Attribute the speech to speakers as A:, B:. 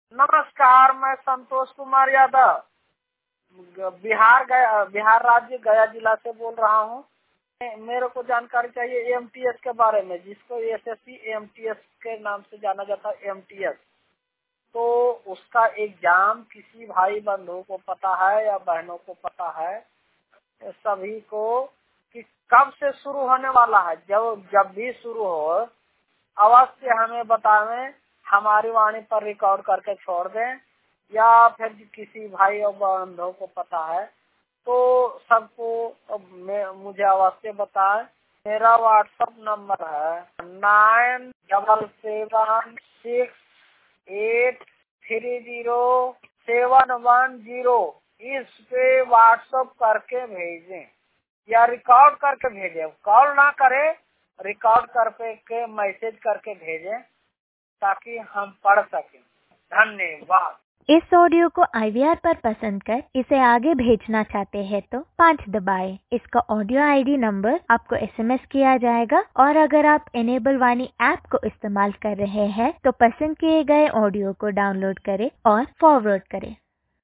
A: नमस्कार, मैं संतोष कुमार यादव बिहार राज्य गया जिला से बोल रहा हूँ। मेरे को जानकारी चाहिए एमटीएस के बारे में, जिसको एसएससी एमटीएस के नाम से जाना जाता है एमटीएस। तो उसका एग्जाम किसी भाई बंधु को पता है या बहनों को पता है सभी को कि कब से शुरू होने वाला है? जब भी शुरू हो अवश्य हमें बतावें, हमारी वाणी पर रिकॉर्ड करके छोड़ दें, या फिर किसी भाई और बंधुओं को पता है तो सबको मुझे अवश्य बताएं। मेरा व्हाट्सएप नंबर है 977738307110। इस पे व्हाट्सएप करके भेजें या रिकॉर्ड करके भेजें। कॉल ना करें, रिकॉर्ड करके मैसेज करके भेजें ताकि हम पढ़ सकें। धन्यवाद।
B: इस ऑडियो को IVR पर पसंद कर इसे आगे भेजना चाहते हैं तो 5 दबाएं। इसका ऑडियो ID नंबर आपको SMS किया जाएगा और अगर आप इनेबल वाणी ऐप को इस्तेमाल कर रहे हैं तो पसंद किए गए ऑडियो को डाउनलोड करें और फॉरवर्ड करें।